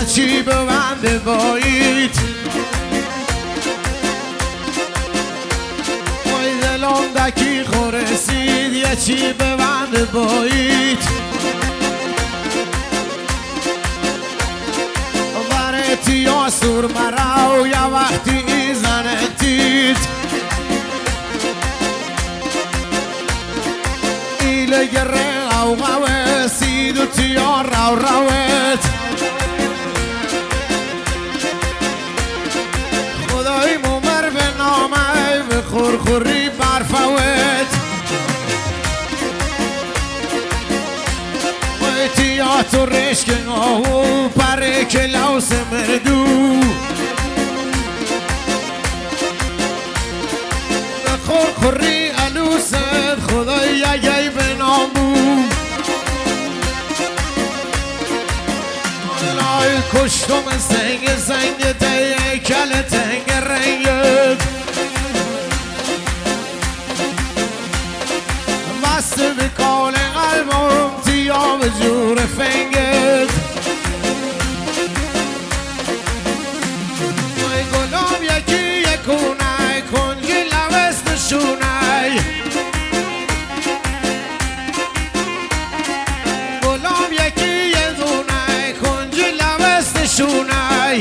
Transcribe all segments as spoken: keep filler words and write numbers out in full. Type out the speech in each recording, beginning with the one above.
چی ببنده بایید وای دلم دکی خورسید یه چی ببنده بایید برتی یا سور مرا و یا وقتی ای زنتید ایله گره او غوه سید و تیا رو روت خدای ممر به نامه به خورخوری برفوت تیا تو رشک آهو پره کلاوس مردو به خورخوری علوست خدای یگی به نامو لای کشتم سنگ سنگ تیه کل تنگ رنگت بست به کال قلبم تیا به جور فنگت وای گلام یکی یکونه کنجی لبست شونه گلام یکی یه دونه کنجی لبست شونه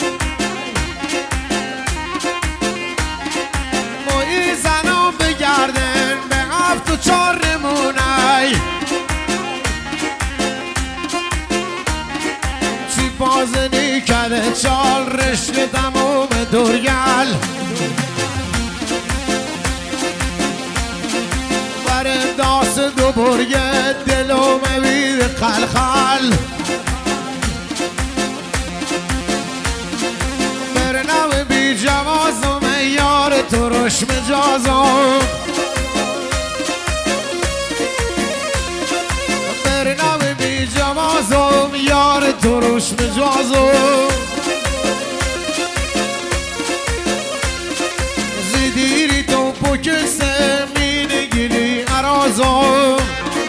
مایی زنم بگردن به هفت و چار نمونه چی بازنی کده چال رشک تموم درگل بر داست دو برگه دلو موید خلخل برنو بی جوازم یار ترش مجازم برنو بی جوازم یار ترش مجازم زیدیری تو پکسه مینه گلی ارازم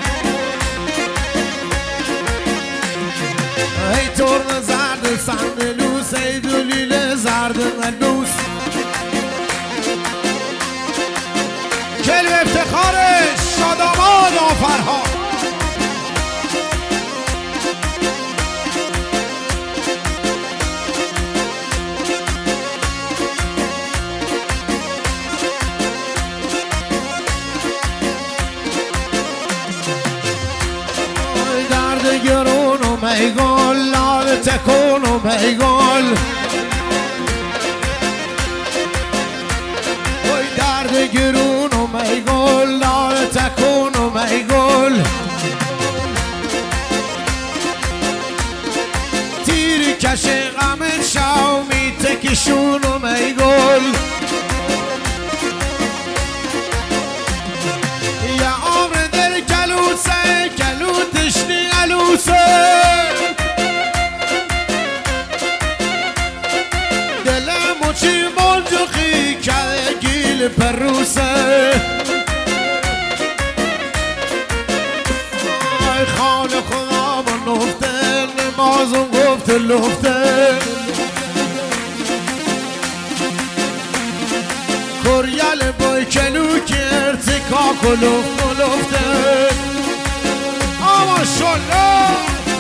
ای ترن زرد سندلوس ای دلیل زرد ملوس کلب افتخارش شادامان آفرها درد گرون و میگل لال تکون و میگل درد گرون و میگل لال تکون و میگل تیر کش غم شو میتکشون و میگل یا عمر دل کلوسه کلوتشنی علوسه دلمو چی منجخی کل پروسه ای خال خدا با نفته نمازم گفت لفته کریل بای کلو کرد کاک و لفت و لفته آما شالله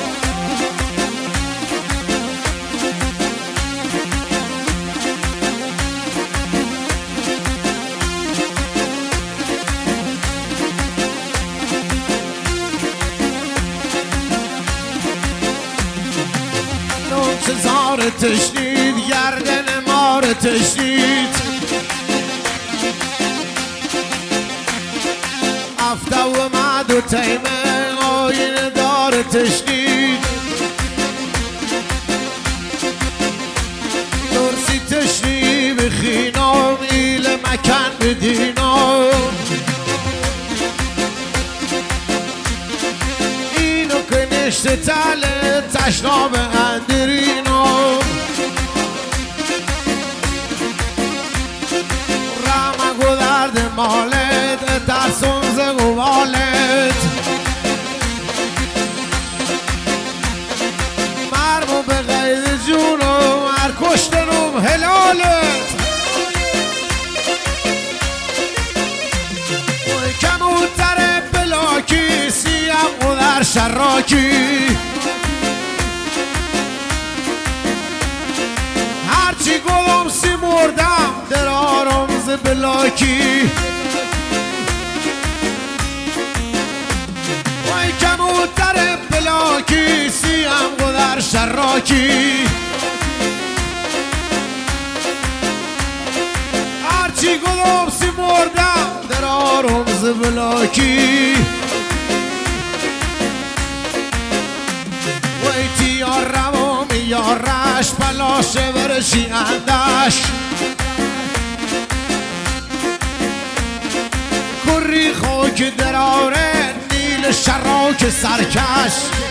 زار تشنید گردن مار تشنید افته و مد و تیمه آین دار تشنید درسی تشنی بخینام ایل مکن بدینام اینو که نشت تله تشنام اندرینام رمگو درد مالت ترسون زگو والت مرمو به غیر هلالت کموتر بلاکی سیم و در شراکی هرچی گلم سی مردم درارم ز بلاکی وای کموتر بلاکی سیم و در شراکی هرچی گلم سی مردم درارم ز بلاکی وی تیارم و میارش بلاشه برشی اندش کری خوک دراره نیل شراک سرکش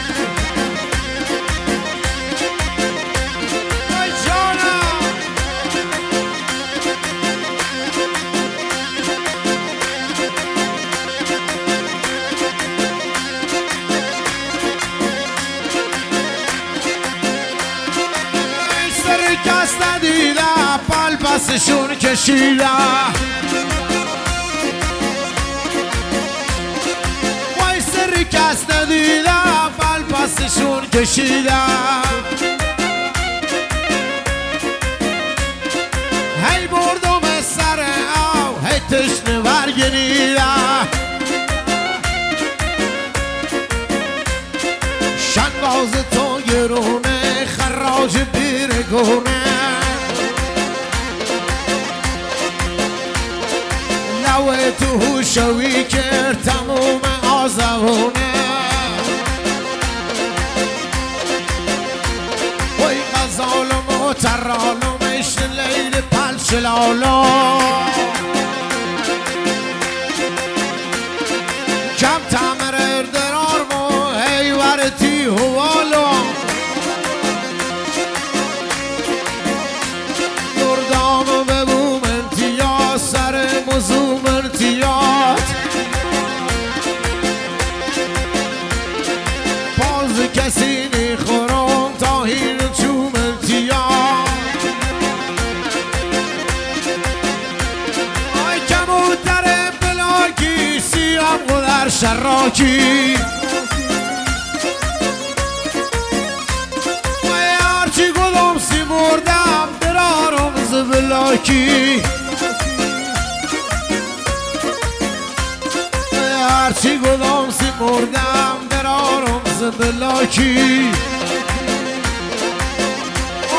کس ندیده پل پسشون کشیده وای سر کس ندیده پل پسشون کشیده هی بردم سر او هی تشنه برگنیده شنباز تو گرونه خراج بیرگونه لوه تو هوشوی کرد تموم آزمونه وی غزالم و ترالم اشن لیل پلشلالم کم تمر درارمو هی ورتی هوالم دردامو ببوم انتیاز سر مزوم انتیاز باز کسی نیخورم تا هین چوم انتیاز آی کموتر بلاکی سیم و در شراکی وی هرچی گلم سی مردم درارم ز بلاکی هرچی گلم سی مردم درارم ز بلاکی